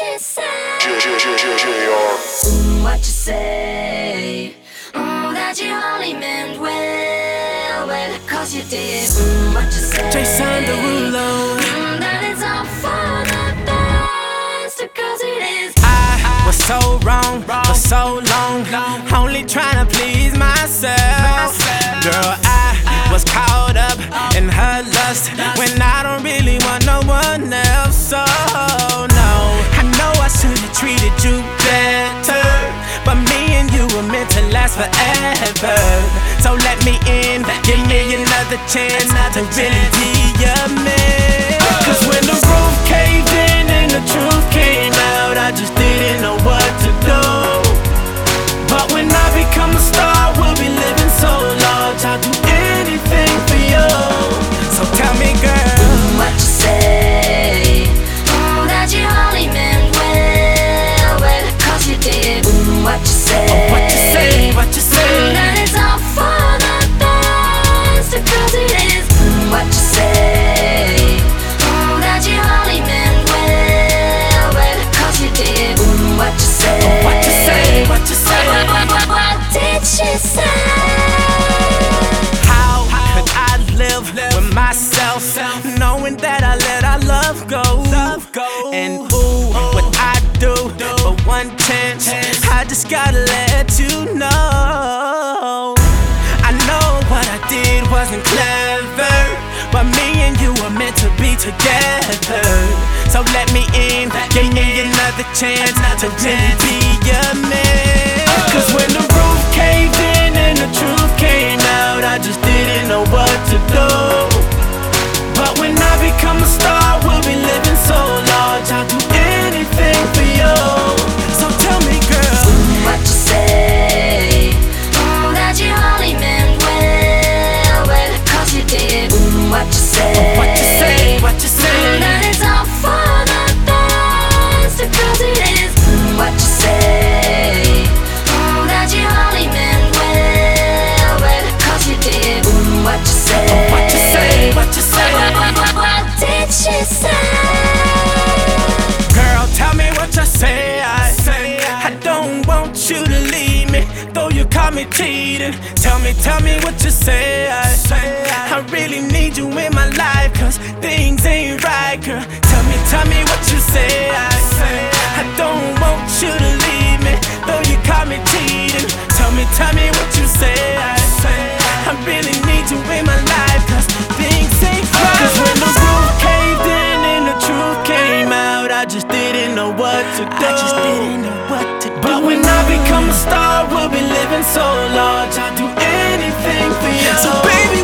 she say? What you say? That you only meant well, cause you did. What you say? Jason Derulo. That it's all for the best, cause it is. I was so wrong for so long, only trying to please myself. Girl, I was caught up in her lust when I don't really want no one else. So no, I know I should've treated you better, but me and you were meant to last forever. So let me in, give me another chance to really be your man. Cause when the roof caved in and the truth came out, I just didn't know what to do. But when I become a star, we'll be living so large, I'll do anything for you. So tell me, girl, what you say? That you only meant well, cause you did. What you say? what you say, what you say? That it's all for the best, cause it is. What you say? That you only meant well, cause you did. What you say? What you say, what you say? What did she say? How could I live with myself, knowing that I let our love go? And ooh, what I do for one chance, I just gotta let you know. I know what I did wasn't clever, but me and you were meant to be together. So let me in, give me another chance to really be your man. Cause when the roof caved in and the truth came out, I just didn't know what to do. But when I become a star, we'll be living so large, I'll do anything for you. So tell me, girl, what you say? That you only meant well, cause you did. What you say? what you say, what you say? That it's all for the best, cause it is. What you say? That you only meant well, cause you did. What you say? What you say, what you say? What did she say? Girl, tell me what you say. I don't want you to leave me, though you caught me cheating. Tell me what you say. I really need you in my life, cause things ain't right, girl. Tell me what you say. I don't want you to leave me, though you caught me cheating. Tell me what you say. I really need you in my life, cause things ain't right. Cause when the roof caved in and the truth came out, I just didn't know what to do. But when I become a star, we'll be living so large, I'll do anything for you. So baby,